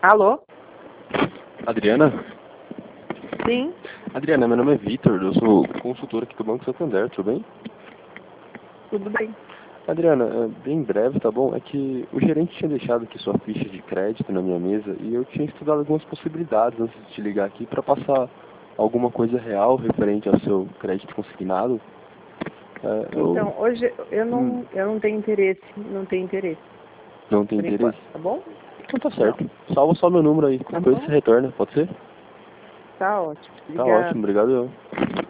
Alô? Adriana? Sim, Adriana, meu nome é Vitor, eu sou consultor aqui do Banco Santander, tudo bem? tudo bem. Adriana, bem breve, tá bom? É que o gerente tinha deixado aqui sua ficha de crédito na minha mesa e eu tinha estudado algumas possibilidades antes de te ligar aqui para passar alguma coisa real referente ao seu crédito consignado. Então, hoje eu Hum. não tenho interesse, não tenho interesse, Não tem por interesse? enquanto, tá bom? Então tá Não, certo. Salva só meu número aí, tá qualquer coisa bom? você retorna, pode ser? Tá ótimo. Tá ótimo, Obrigada. obrigado.